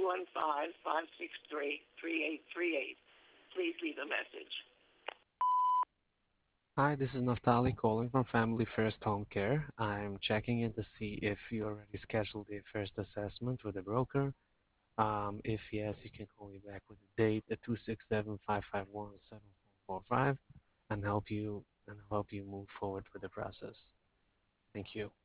215-563-3838. Please leave a message. Hi, this is Naftali calling from Family First Home Care. I'm checking in to see if you already scheduled the first assessment with a broker. If yes, you can call me back with a date at 267-551-7445 and help you move forward with the process. Thank you.